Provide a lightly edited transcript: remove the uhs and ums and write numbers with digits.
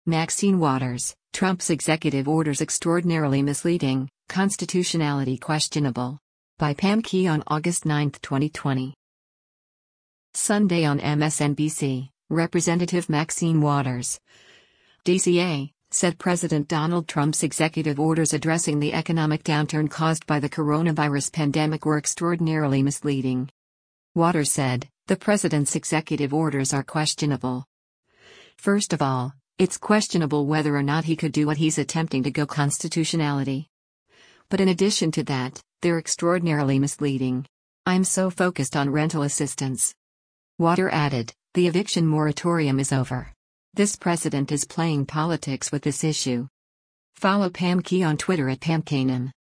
Maxine Waters, Trump's executive orders extraordinarily misleading, constitutionality questionable. By Pam Key on August 9, 2020. Sunday on MSNBC, Representative Maxine Waters, DCA, said President Donald Trump's executive orders addressing the economic downturn caused by the coronavirus pandemic were extraordinarily misleading. Waters said, the president's executive orders are questionable. First of all, it's questionable whether or not he could do what he's attempting to go constitutionality. But in addition to that, they're extraordinarily misleading. I'm so focused on rental assistance. Waters added, the eviction moratorium is over. This president is playing politics with this issue. Follow Pam Key on Twitter at PamKanan.